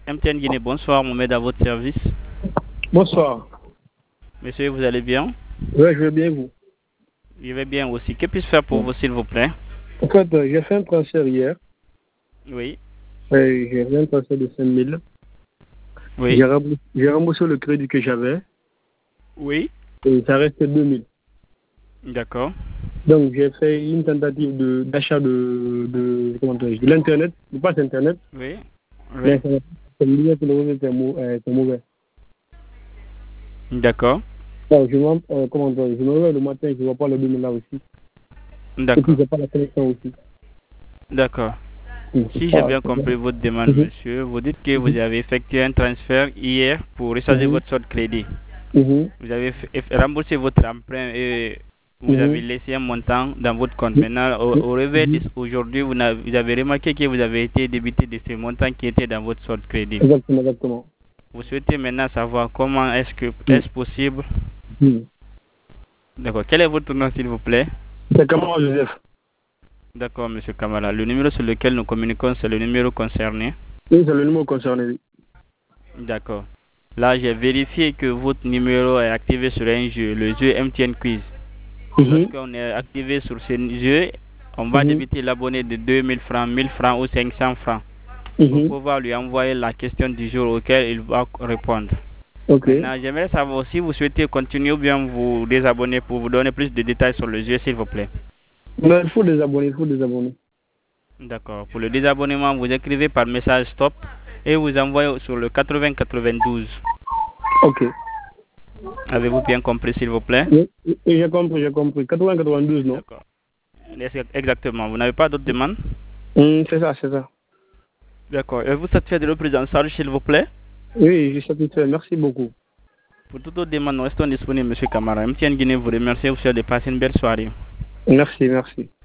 MTN Guinée, bonsoir, Mohamed à votre service. Bonsoir. Monsieur, vous allez bien? Oui, je vais bien vous. Je vais bien aussi. Que puis-je faire pour vous, s'il vous plaît? En fait, j'ai fait un transfert hier. Oui. J'ai fait un transfert de 5 000. Oui. J'ai remboursé le crédit que j'avais. Oui. Et ça reste 2 000. D'accord. Donc, j'ai fait une tentative d'achat de l'Internet, du pass Internet. Oui. Mais Oui. ça me disait que le réseau était mauvais. D'accord. Donc, je me réveille le matin, je ne vois pas le 2 000 là aussi. Et puis, D'accord. je n'ai pas la connexion aussi. D'accord. Si j'ai bien compris votre demande, monsieur, vous dites que vous avez effectué un transfert hier pour recharger votre solde crédit. Vous avez remboursé votre emprunt et vous avez laissé un montant dans votre compte. Maintenant, au réveil aujourd'hui, vous avez remarqué que vous avez été débité de ce montant qui était dans votre solde crédit. Exactement. Vous souhaitez maintenant savoir comment est-ce possible. D'accord. Quel est votre nom, s'il vous plaît? C'est Kamara Joseph. D'accord, monsieur Kamala. Le numéro sur lequel nous communiquons, c'est le numéro concerné. Oui, c'est le numéro concerné. D'accord. Là, j'ai vérifié que votre numéro est activé sur un jeu, le jeu MTN Quiz. Lorsqu'on est activé sur ce jeu, on va débiter l'abonné de 2000 francs, 1000 francs ou 500 francs pour pouvoir lui envoyer la question du jour auquel il va répondre. Maintenant, j'aimerais savoir si vous souhaitez continuer ou bien vous désabonner pour vous donner plus de détails sur le jeu, s'il vous plaît. Non, il faut désabonner, D'accord. Pour le désabonnement, vous écrivez par message stop et vous envoyez sur le 80 92. Ok. Avez-vous bien compris, s'il vous plaît? Oui, j'ai compris. 80 92, non? D'accord. Exactement. Vous n'avez pas d'autres demandes? C'est ça. D'accord. Êtes-vous satisfait de la prise en charge, s'il vous plaît? Oui, je suis satisfait. Merci beaucoup. Pour toute autre demande, nous restons disponibles, M. Kamara. MTN Guinée vous remercie. Vous souhaite de passer une belle soirée. Merci.